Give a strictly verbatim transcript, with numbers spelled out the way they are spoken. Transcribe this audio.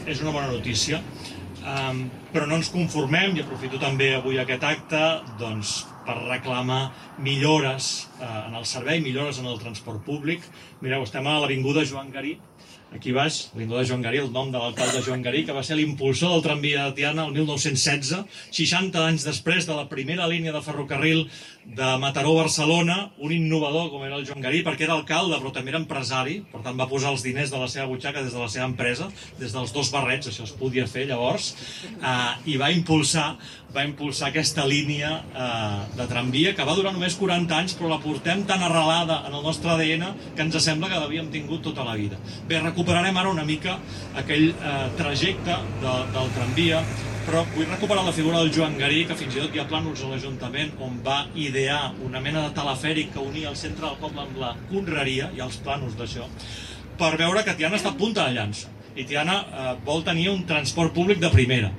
És una bona notícia, um, però no ens conformem, i aprofito també avui aquest acte doncs, per reclamar millores uh, en el servei, millores en el transport públic. Mireu, estem a l'avinguda Joan Garí, aquí baix, l'avinguda Joan Garí, el nom de l'alcalde Joan Garí, que va ser l'impulsor del tramvia de Tiana el mil nou-cents setze, seixanta anys després de la primera línia de ferrocarril de Mataró a Barcelona, un innovador com era el Joan Garí, perquè era alcalde però també era empresari, per tant va posar els diners de la seva butxaca des de la seva empresa, des dels dos barrets, això es podia fer llavors, eh, i va impulsar, va impulsar aquesta línia eh, de tramvia que va durar només quaranta anys, però la portem tan arrelada en el nostre A D N que ens sembla que l'havíem tingut tota la vida. Bé, recuperarem ara una mica aquell eh, trajecte de, del tramvia, però vull recuperar la figura del Joan Garí, que fins i tot hi ha plànols a l'Ajuntament on va idear una mena de telefèric que unia el centre del poble amb la Conreria, hi ha els plànols d'això, per veure que Tiana està a punta de llança, i Tiana eh, vol tenir un transport públic de primera.